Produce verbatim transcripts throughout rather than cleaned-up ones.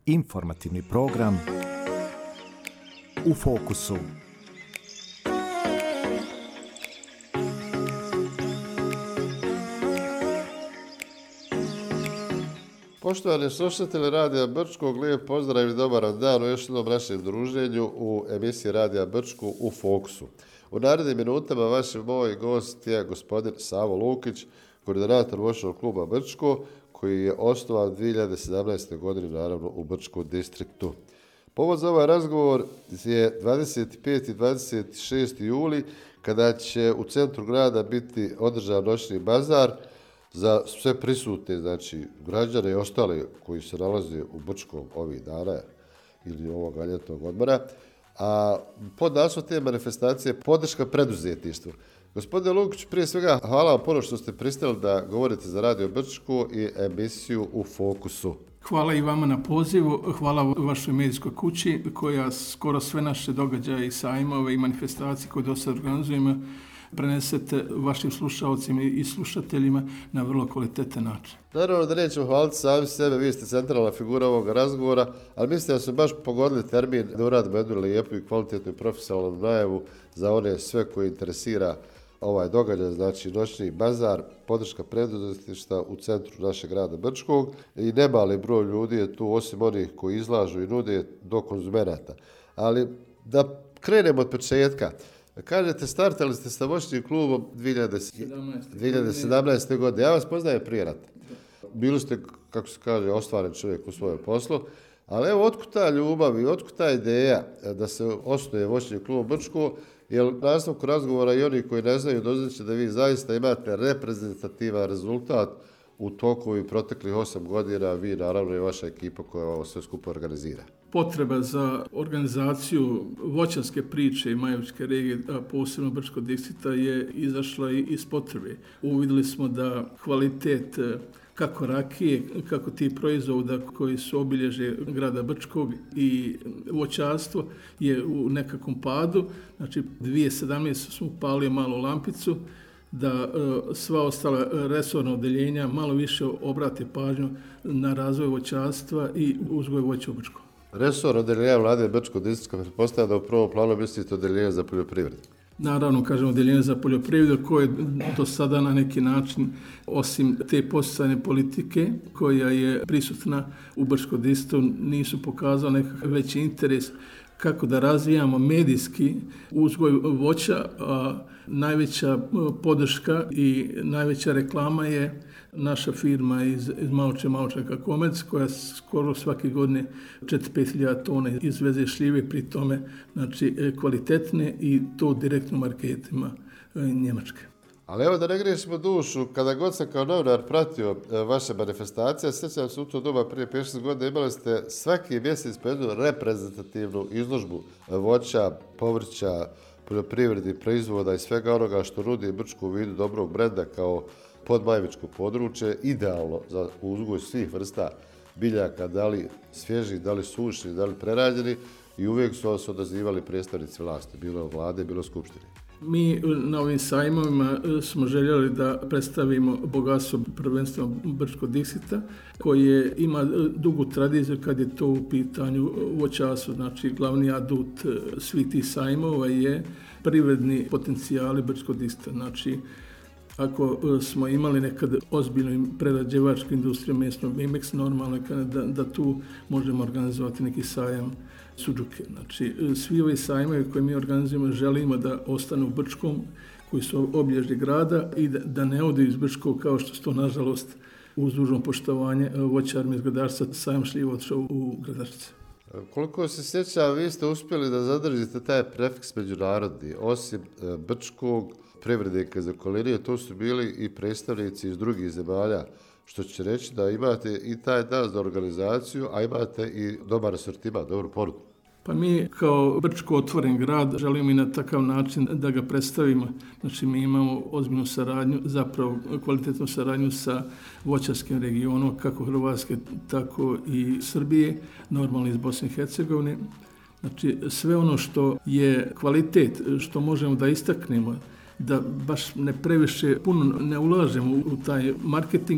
Informativni program U fokusu. Poštovani slušatelji Radija Brčkog, lijep pozdrav i dobar dan u još jednom našem druženju u emisiji Radija Brčkog U fokusu. U narednim minutama vaš moj gost je gospodin Savo Lukić, koordinator voćnog kluba Brčko, koji je osnovan dvije hiljade sedamnaeste. godine, naravno, u Brčkom distriktu. Povod za ovaj razgovor je dvadeset peti i dvadeset šesti juli, kada će u centru grada biti održan noćni bazar za sve prisutne, znači građane i ostale koji se nalaze u Brčkom ovih dana ili ovog ljetnog odmora. A pod naslov te manifestacije podrška preduzetništvu. Gospodine Lukić, prije svega hvala vam puno što ste pristali da govorite za Radio Brčko i emisiju U fokusu. Hvala i vama na pozivu, hvala vašoj medijskoj kući koja skoro sve naše događaje i sajmove i manifestacije koje do sad organizujemo prenesete vašim slušalcima i slušateljima na vrlo kvalitetan način. Naravno da nećemo hvaliti sami sebe, vi ste centralna figura ovoga razgovora, ali mislim da smo baš pogodili termin da uradimo jednu lijepu i kvalitetnu i profesionalnu najavu za one sve koji interesira ovaj događaj, znači noćni bazar, podrška preduzetništva u centru našeg grada Brčkog i nemali broj ljudi je tu, osim onih koji izlažu i nude, do konzumenata. Ali da krenemo od početka. Kažete, startali ste sa voćnim klubom dvije hiljade sedamnaeste. godine. Ja vas poznajem prije rata. Bili ste, kako se kaže, ostvaren čovjek u svojem poslu, ali evo, otkud ta ljubav i otkud ta ideja da se osnuje voćni klub Brčko, jer nastavku razgovora i oni koji ne znaju doznaće da vi zaista imate reprezentativan rezultat u toku i proteklih osam godina, vi naravno i vaša ekipa koja ovo sve skupo organizira. Potreba za organizaciju voćarske priče i Majevičke regije, a posebno Brčkog distrikta, je izašla i iz potrebe. Uvidjeli smo da kvalitet kako rakije, kako ti proizvoda koji su obilježje grada Brčkog i voćarstvo je u nekakvom padu. Znači, dvije hiljade sedamnaeste. smo upalili malu lampicu da e, sva ostala resorna odeljenja malo više obrate pažnju na razvoj voćarstva i uzgoj voća u Brčkom. Resor odeljenja vlade Brčkog distrikta pretpostavlja da u prvom planu mislite odeljenje za poljoprivredu. Naravno, kažemo odeljenje za poljoprivredu koje do sada na neki način, osim te podsticajne politike koja je prisutna u Brčkom distriktu, nisu pokazali nekakav veći interes kako da razvijamo medijski uzgoj voća, a najveća podrška i najveća reklama je naša firma iz, iz Mauče, Maučanka Komec, koja skoro svake godine četiri do pet hiljada tona izveze šljive, pri tome znači, kvalitetne i to direktno marketima Njemačke. Ali evo da ne griješimo dušu, kada god sam kao novinar pratio vaše manifestacije, sjećam se u to doba prije pet šest godina, imali ste svaki mjesec po jednu reprezentativnu izložbu voća, povrća, poljoprivrednih proizvoda i svega onoga što nudi Brčko u vidu dobrog brenda kao podmajevičko područje, idealno za uzgoj svih vrsta biljaka, da li svježi, da li sušni, da li prerađeni, i uvijek su vas odazivali predstavnici vlasti, bilo vlade, bilo skupštine. Mi na ovim sajmovima smo željeli da predstavimo bogatstvo prvenstveno Brčkog distrikta, koje ima dugu tradiciju kad je to u pitanju voćarstvo. Znači, glavni adut svih tih sajmova je privredni potencijali Brčkog distrikta. Znači, ako smo imali nekad ozbiljnu prerađivačku industriju mesnog Mimeks, normalno da, da tu možemo organizovati neki sajam suđuke. Znači, svi ovi sajmovi koje mi organizujemo želimo da ostanu u Brčkom, koji su obilježje grada, i da, da ne odu iz Brčkog kao što se to, nažalost, uz dužno poštovanje voćarima iz Gradarca, sajam šljiva otišao u Gradarčice. Koliko se sjećam, vi ste uspjeli da zadržite taj prefiks međunarodni. Osim Brčkog, privrednika iz okoline, to su bili i predstavnici iz drugih zemalja, što će reći da imate i taj dan za organizaciju, a imate i dobar asortiman, dobru ponudu. Pa mi kao Brčko otvoren grad želimo i na takav način da ga predstavimo. Znači, mi imamo ozbiljnu saradnju, zapravo kvalitetnu saradnju sa voćarskim regionom, kako Hrvatske, tako i Srbije, normalno iz Bosne i Hercegovine. Znači, sve ono što je kvalitet, što možemo da istaknemo, da baš ne previše puno ne ulažemo u taj marketing,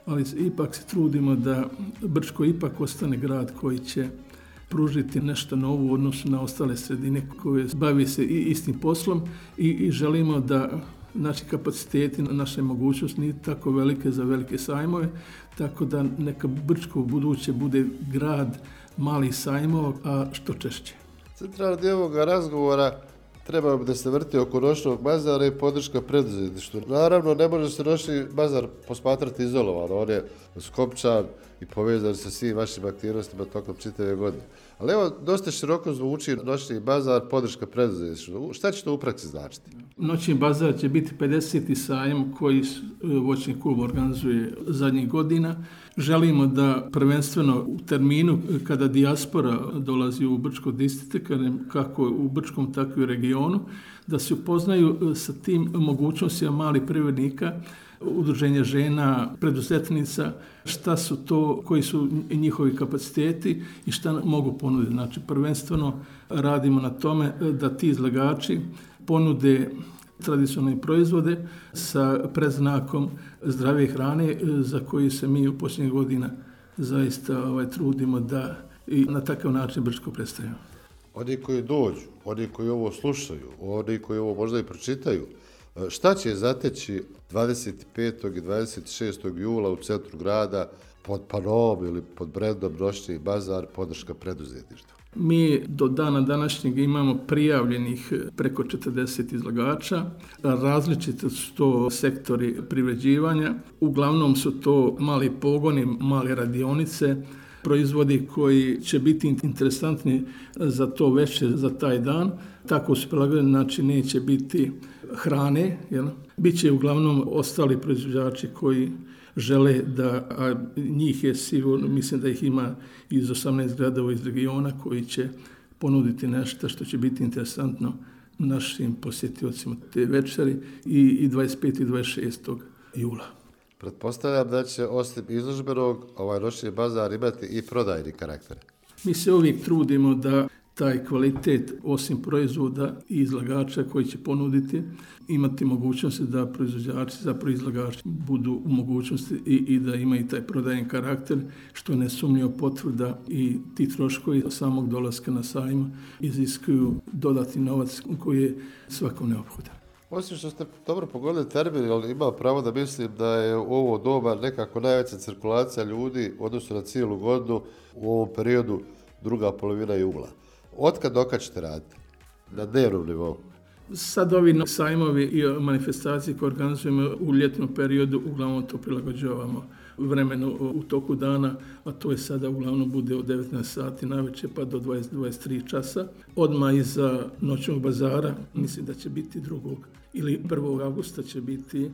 ali ipak se trudimo da Brčko ipak ostane grad koji će pružiti nešto novo u odnosu na ostale sredine koje bavi se i istim poslom i, i želimo da naši kapaciteti, naše mogućnosti nije tako velike za velike sajmove, tako da neka Brčko u buduće bude grad malih sajmova, a što češće. Centralni dio ovoga razgovora trebao bi da se vrti oko noćnog bazara i podrška preduzetništvu. Naravno, ne može se noćni bazar posmatrati izolovano, on je skopčan i povezan sa svim vašim aktivnostima tokom čitave godine. Ali evo, dosta široko zvuči noćni bazar, podrška preduzetništvu. Šta će to u praksi značiti? Noćni bazar će biti pedeseti sajam koji voćni klub organizuje zadnjih godina. Želimo da prvenstveno u terminu kada dijaspora dolazi u Brčko distrikte, kako u Brčkom tako i u regionu, da se upoznaju sa tim mogućnostima malih privrednika, udruženja žena, preduzetnica, šta su to, koji su njihovi kapaciteti i šta mogu ponuditi. Znači, prvenstveno radimo na tome da ti izlagači ponude tradicionalne proizvode sa predznakom zdrave hrane za koju se mi u posljednjih godina zaista ovaj, trudimo da i na takav način Brčko predstavimo. Oni koji dođu, oni koji ovo slušaju, oni koji ovo možda i pročitaju, šta će zateći dvadeset petog i dvadeset šestog jula u centru grada pod panom ili pod brendom Noćni bazar podrška preduzetništva? Mi do dana današnjeg imamo prijavljenih preko četrdeset izlagača, različiti su to sektori privređivanja, uglavnom su to mali pogoni, male radionice, proizvodi koji će biti interesantni za to večer, za taj dan. Tako su prilagođeni, znači neće biti hrane, jel? Biće uglavnom ostali proizvođači koji žele da, a njih je sigurno, mislim da ih ima iz osamnaest gradova iz regiona koji će ponuditi nešto što će biti interesantno našim posjetiocima te večeri i, i dvadeset petog i dvadeset šestog jula. Pretpostavljam da će osim izložbenog ovaj noćni bazar imati i prodajni karakter. Mi se uvijek trudimo da taj kvalitet, osim proizvoda i izlagača koji će ponuditi, imati mogućnosti da proizvođači, zapravo izlagači budu u mogućnosti i, i da imaju taj prodajni karakter, što nesumnjivo potvrda i ti troškovi samog dolaska na sajam iziskuju dodatni novac koji je svakom neophodan. Osim što ste dobro pogodili termin, ali ima pravo da mislim da je u ovo doba nekako najveća cirkulacija ljudi u odnosu na cijelu godinu u ovom periodu druga polovina jula. Otkad dokad ćete raditi? Na dnevnom nivou? Sad ovi sajmovi i manifestacije koje organizujemo u ljetnom periodu, uglavnom to prilagođavamo vremenu u toku dana, a to je sada uglavnom bude od devetnaest sati navečer pa do dvadeset do dvadeset tri časa. Odmah iza noćnog bazara, mislim da će biti drugog ili prvog avgusta će biti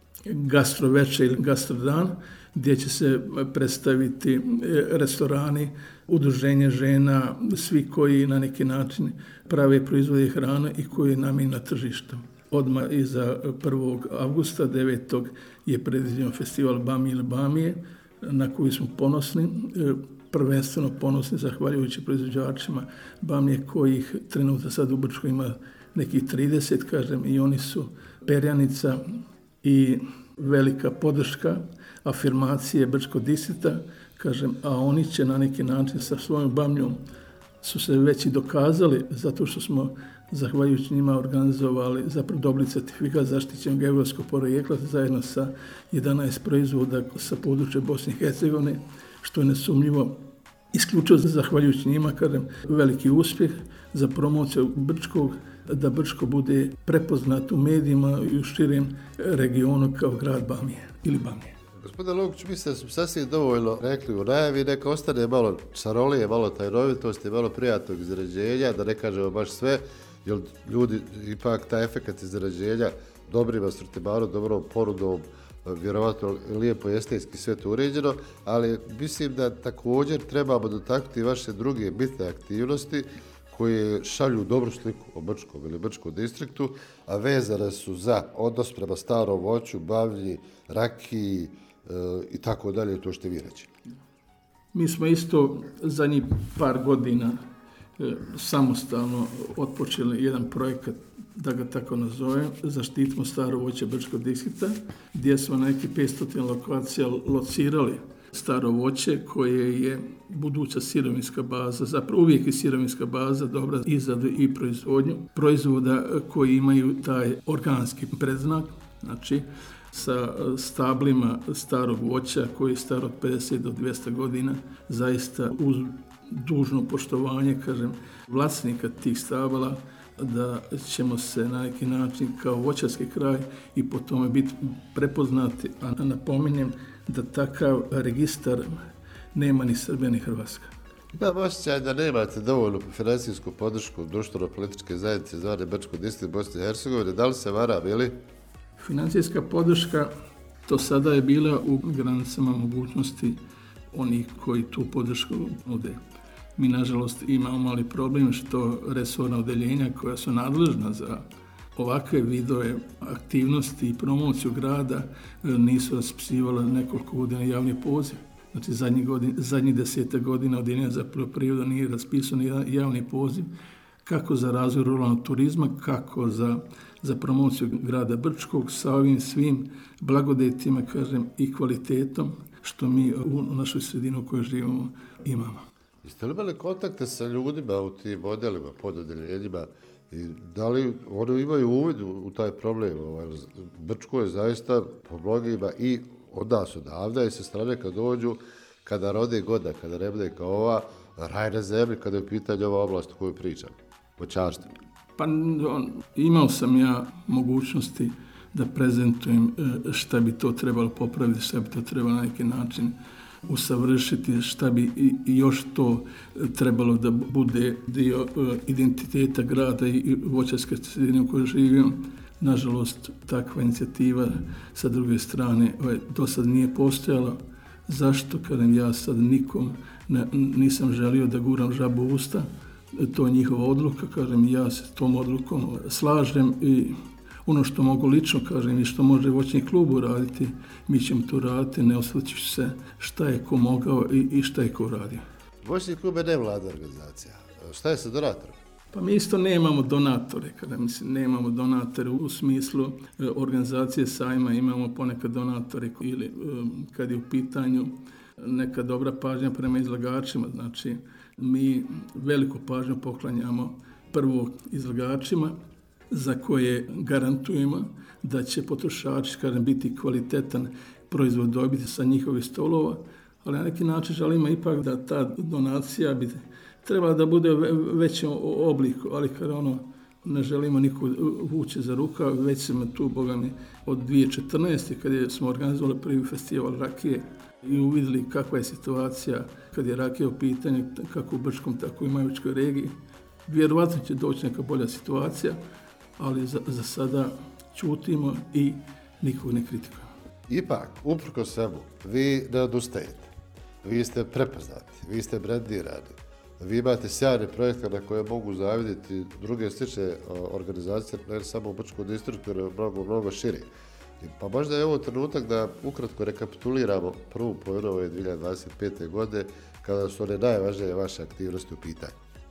gastro večer ili gastro dan, gdje će se predstaviti restorani, udruženje žena, svi koji na neki način prave proizvode hrane i koji je namijenjen na tržištu. Odmah iza prvog avgusta, devetog je predviđen festival Bamije ili Bamije, na koji smo ponosni, prvenstveno ponosni zahvaljujući proizvođačima Bamije, kojih trenutno sad u Brčkoj ima nekih trideset, kažem, i oni su perjanica i velika podrška afirmacije Brčkog distrikta, kažem, a oni će na neki način sa svojom Bamijom su se već i dokazali, zato što smo zahvaljujući njima organizovali, zapravo dobili certifikat zaštićenog evropskog porijekla zajedno sa jedanaest proizvoda sa područja Bosne i Hercegovine, što je nesumnjivo isključivo zahvaljujući njima, kažem, veliki uspjeh za promociju Brčkog, da Brčko bude prepoznat u medijima i u širem regionu kao grad Bamije ili Bamije. Gospodine Lukić, mislim da smo sasvim dovoljno rekli u najavi, neka ostane malo čarolije, malo tajnovitosti, malo prijatnog izrađenja, da ne kažemo baš sve, jer ljudi, ipak taj efekt izrađenja dobrim asortimanom, dobrom ponudom, vjerovatno lijepo estetski sve to uređeno, ali mislim da također trebamo dotaknuti vaše druge bitne aktivnosti koje šalju dobru sliku o Brčkom ili Brčkom distriktu, a vezane su za odnos prema starom voću, bavlji, rakiji e, i tako dalje, to što vi reći. Mi smo isto zadnjih par godina samostalno otpočeli jedan projekat, da ga tako nazovem, zaštitimo staro voće Brčkog Distrikta, gdje smo na neki petsto lokacija locirali staro voće koje je buduća sirovinska baza, zapravo uvijek je sirovinska baza dobra i za i proizvodnju proizvoda koji imaju taj organski predznak, znači sa stablima starog voća koji je staro od pedeset do dvjesto godina, zaista uz dužno poštovanje, kažem, vlasnika tih stabala, da ćemo se na neki način kao voćarski kraj i po tome biti prepoznati, a napominjem da takav registar nema ni Srbija ni Hrvatska. Imam osjećaj da nemate dovoljnu financijsku podršku društveno-političke zajednice zvane Brčko distrikt Bosne i Hercegovine. Da li se varam, ili? Financijska podrška to sada je bila u granicama mogućnosti onih koji tu podršku nude. Mi, nažalost, imamo mali problem što resorna odeljenja koja su nadležna za ovakve vidove aktivnosti i promociju grada nisu raspisivala nekoliko godina javni poziv. Znači, zadnjih godin, zadnjih deseta godina odeljenja za poljoprivredu nije raspisano javni poziv kako za razvoj ruralnog turizma, kako za, za promociju grada Brčkog sa ovim svim blagodetima, kažem, i kvalitetom što mi u našoj sredini u kojoj živimo imamo. Jeste li imali kontakte sa ljudima u tim modelima, pododeljenjima i da li oni imaju uvid u taj problem? Brčko je zaista po mnogima i od nas odavda i sa strane kad dođu, kada rode godina, kada ne bude kao ova, raj na zemlji, kada je u pitanju ova oblast o kojoj pričam, voćarstvo. Pa on, imao sam ja mogućnosti da prezentujem šta bi to trebalo popraviti, šta bi to trebalo na neki način usavršiti, šta bi i još to trebalo da bude dio identiteta grada i voćarske sredine u kojoj živim. Nažalost, takva inicijativa sa druge strane do sad nije postojala. Zašto? Kažem, ja sad nikom ne, nisam želio da guram žabu u usta. To je njihova odluka, kažem, ja se s tom odlukom slažem i ono što mogu lično, kažem, i što može voćni klub uraditi, mi ćemo to raditi, ne osvrćući se šta je ko mogao i, i šta je ko radio. Voćni klub je nevladna organizacija. Šta je sa donatorom? Pa mi isto nemamo donatore, kada mislim, nemamo donatore u smislu e, organizacije sajma, imamo ponekad donatore ili e, kad je u pitanju neka dobra pažnja prema izlagačima, znači mi veliku pažnju poklanjamo prvo izlagačima za koje garantujemo da će potrošači, kažem, biti kvalitetan proizvod dobiti sa njihovih stolova, ali na neki način želimo ipak da ta donacija bi trebala da bude u većem obliku, ali kada ono ne želimo niko vući za rukav, već smo tu, boga mi, od dvije tisuće četrnaeste. kada smo organizovali prvi festival rakije i uvidjeli kakva je situacija kad je rakija u pitanju, kako u Brčkom, tako i u Majevičkoj regiji. Vjerovatno će doći neka bolja situacija, ali za, za sada ćutimo i nikog ne kritikujemo. Ipak, uprko svemu, vi ne odustajete. Vi ste prepoznati, vi ste brendirani. Vi imate sjajne projekte na koje mogu zavidjeti druge slične organizacije, ne samo u Brčkom distriktu, nego mnogo, mnogo širi. Pa možda je ovo trenutak da ukratko rekapituliramo prvu polovinu ove dvije hiljade dvadeset pete. godine, kada su one najvažnije vaše aktivnosti u pitanju.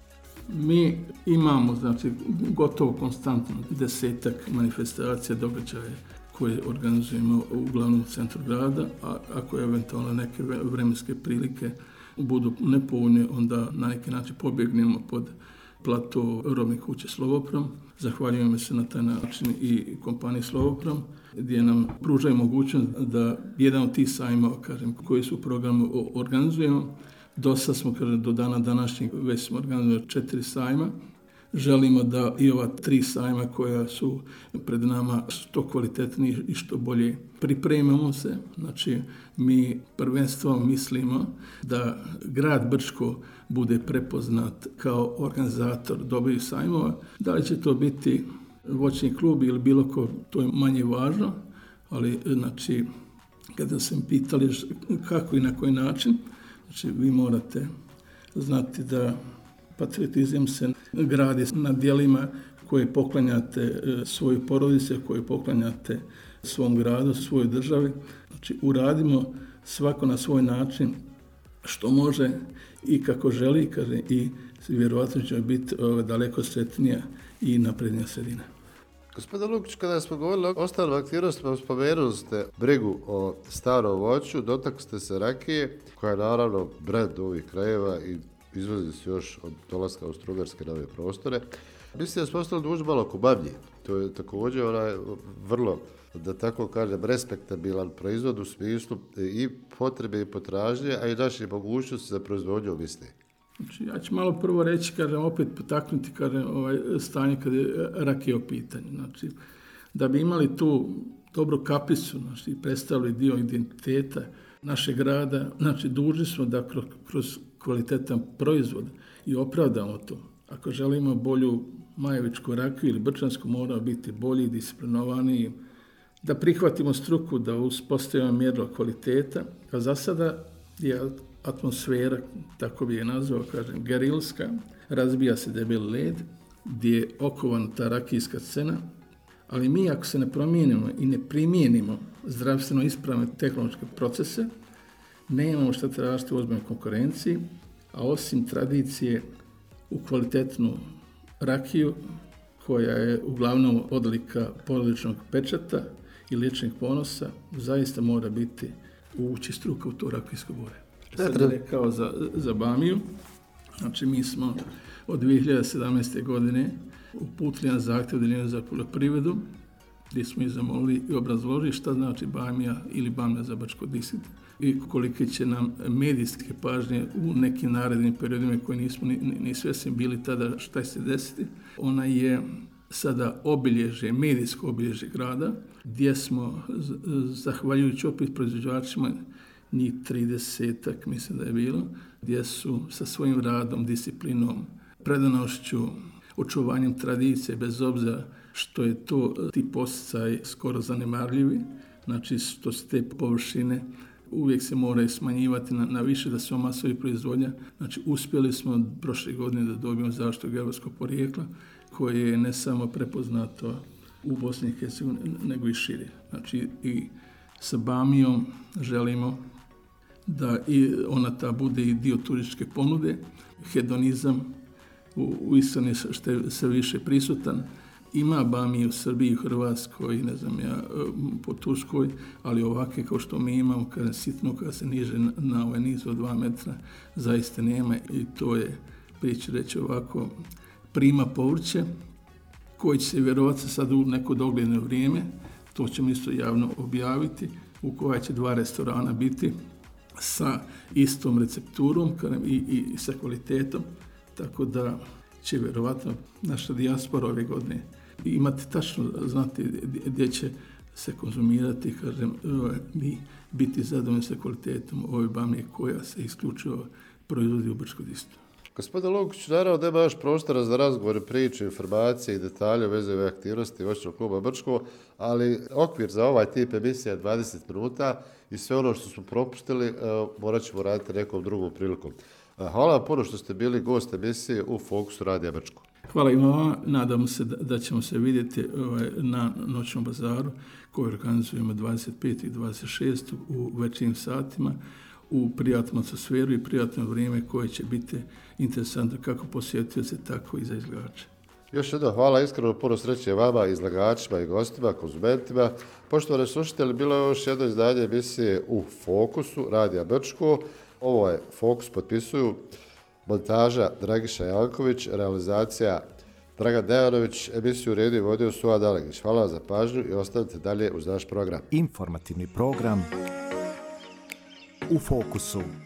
Mi imamo, znači, gotovo konstantno desetak manifestacija, događaje koje organizujemo uglavnom u centru grada, a ako je eventualno neke vremenske prilike budu nepovoljne, onda na neki način pobjegnemo pod plato robne kuće Slovoprom. Zahvaljujemo se na taj način i kompaniji Slovoprom, gdje nam pružaju mogućnost da jedan od tih sajmova, kažem, koji su u programu organizujemo. Do sad smo, kažem, do dana današnjeg već smo organizovali četiri sajma. Želimo da i ova tri sajma koja su pred nama što kvalitetnije i što bolje pripremamo se. Znači, mi prvenstveno mislimo da grad Brčko bude prepoznat kao organizator dobrih sajmova. Da li će to biti voćni klub ili bilo ko, to je manje važno, ali znači, kada sam pitali kako i na koji način, znači, vi morate znati da patriotizam se gradi na djelima koje poklanjate svoju porodice, koje poklanjate svom gradu, svojoj državi. Znači, uradimo svako na svoj način što može i kako želi, kaže, i vjerovatno će biti ove, daleko sretnija i naprednija sredina. Gospodin Lukić, kada smo govorili o ostalim aktivnostima, spomenuli ste brigu o starom voću, dotakli ste se rakije, koja je naravno brend ovih krajeva i izvozi se još od dolaska Austro-Ugarske na ove prostore. Mislim da smo ostali duži malo oko Babnje. To je također onaj vrlo, da tako kažem, respektabilan proizvod u smislu i potrebe i potražnje, a i naše mogućnosti za proizvodnju misli. Znači, ja ću malo prvo reći, kažem, opet potaknuti, kažem, ovaj stanje kada je rakija u pitanju. Znači, da bi imali tu dobru kapicu, znači, predstavili dio identiteta našeg grada, znači, dužni smo da kroz, kroz kvalitetan proizvod i opravdamo to. Ako želimo bolju majevičku rakiju ili brčansku, mora biti bolji, disciplinovaniji, da prihvatimo struku, da uspostavimo mjerilo kvaliteta, a za sada je atmosfera, tako bi je nazvao, kažem, gerilska, razbija se debeli led, gdje je okovan ta rakijska scena, ali mi ako se ne promijenimo i ne primijenimo zdravstveno ispravne tehnološke procese, nemamo što tražiti u ozbiljnoj konkurenciji, a osim tradicije u kvalitetnu rakiju, koja je uglavnom odlika porodičnog pečata i ličnih ponosa, zaista mora biti ući struka u to rakijsko boje. Sad je rekao za, za Bamiju, znači mi smo od dvije hiljade sedamnaeste. godine uputili na zahtjev Odeljenju za poljoprivredu, gdje smo ih zamolili i obrazložili šta znači Bamija ili Bamija za Brčko-Diksit i kolike će nam medijske pažnje u nekim narednim periodima koji nismo ni, ni, ni svjesni bili tada šta će se desiti. Ona je sada obilježje, medijsko obilježje grada, gdje smo, zahvaljujući opet proizvođačima, njih tridesetak, mislim da je bilo, gdje su sa svojim radom, disciplinom, predanošću, očuvanjem tradicije, bez obzira što je to ti podsticaj skoro zanemarljivi, znači što se te površine uvijek se moraju smanjivati na, na više da se omasovi proizvodnja. Znači uspjeli smo prošle godine da dobijemo zaštitu geografskog porijekla, koje je ne samo prepoznato u Bosni i Hercegovini, nego i šire. Znači i sa Bamijom želimo da i ona ta bude i dio turističke ponude, hedonizam u, u Istrani što je sve više prisutan. Ima Bamije u Srbiji, u Hrvatskoj, ne znam ja, po Turskoj, ali ovakve kao što mi imamo, kada sitno, kada se niže na, na ovaj niz od dva metra, zaista nema i to je, priče reći ovako, prima povrće, koji će se vjerovatno sad u neko dogledno vrijeme, to ćemo isto javno objaviti, u koja će dva restorana biti sa istom recepturom i, i, i sa kvalitetom, tako da će vjerovatno naša dijaspora ove godine imati tačno znati gdje će se konzumirati, kažem, i biti zadovoljni sa kvalitetom ove Bamije koja se isključivo proizvodi u Brčko-Diksitu. Gospodin Lukić, naravno da ima još prostora za razgovore, priče, informacije i detalje u vezi ove aktivnosti voćnog kluba Brčko, ali okvir za ovaj tip emisija je dvadeset minuta i sve ono što smo propustili morat ćemo raditi nekom drugom prilikom. Hvala vam puno što ste bili gost emisije u Fokusu Radija Brčko. Hvala i vama. Nadamo se da, da ćemo se vidjeti ovaj, na noćnom bazaru koji organizujemo dvadeset petog i dvadeset šestog u večernjim satima u prijatnu atmosferu i prijatno vrijeme koje će biti interesantno kako posjetioce, tako i za izlagače. Još jedno hvala, iskreno puno sreće vama, izlagačima i gostima, konzumentima. Poštovani slušatelji, bilo je još jedno izdanje emisije u Fokusu Radija Brčko. Ovo je Fokus, potpisuju montaža Dragiša Janković, realizacija Dragan Dejanović, emisiju redio i vodio Suad Alegić. Hvala vam za pažnju i ostanite dalje uz naš program. Informativni program u Fokusu.